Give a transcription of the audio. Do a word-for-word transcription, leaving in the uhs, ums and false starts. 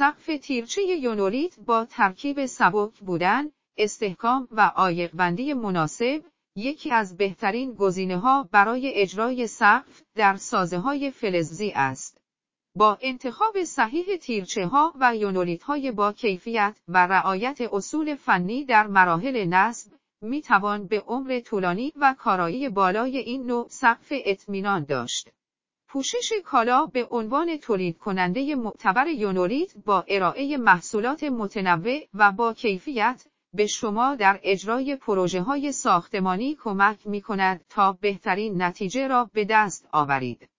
سقف تیرچه یونولیت با ترکیب سبک بودن، استحکام و عایق‌بندی مناسب، یکی از بهترین گزینه‌ها برای اجرای سقف در سازه‌های فلزی است. با انتخاب صحیح تیرچه‌ها و یونولیت‌های با کیفیت و رعایت اصول فنی در مراحل نصب، می‌توان به عمر طولانی و کارایی بالای این نوع سقف اطمینان داشت. پوشش کالا به عنوان تولید کننده معتبر یونولیت با ارائه محصولات متنوع و با کیفیت، به شما در اجرای پروژه‌های ساختمانی کمک می‌کند تا بهترین نتیجه را به دست آورید.